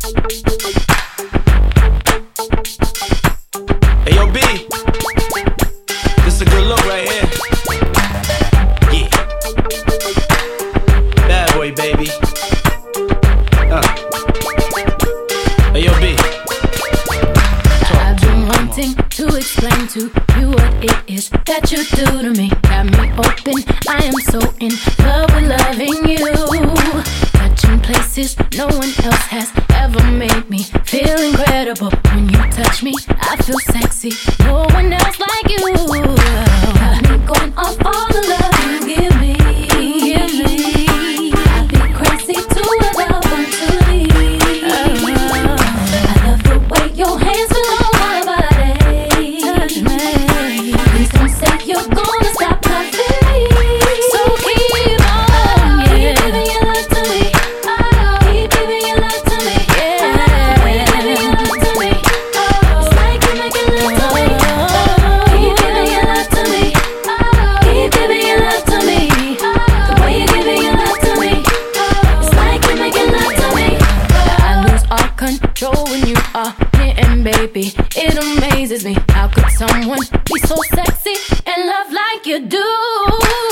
Hey, yo, B, this a good look right here. Yeah. Bad boy, baby. Hey, yo, B. I've been wanting to explain to you what it is that you do to me. Got me open, I am so in love with loving you. Touching places no one else has ever made me feel incredible. When you touch me, I feel sexy. No one else like you. Got me going off all the love you give me. I'd be crazy to love to leave. I love the way your hands feel on my body. Touch me. Please don't say you're gonna stop loving me. So keep on, keep giving your love to me. Keep giving your love to me. Keep giving your love to me. It's like you're making love to me. Keep giving your love to me. Keep giving your love to me. The way you're giving your love to me. It's like you're making love to me. I lose all control when you are here, and baby, it amazes me. How could someone be so sexy and love like you do?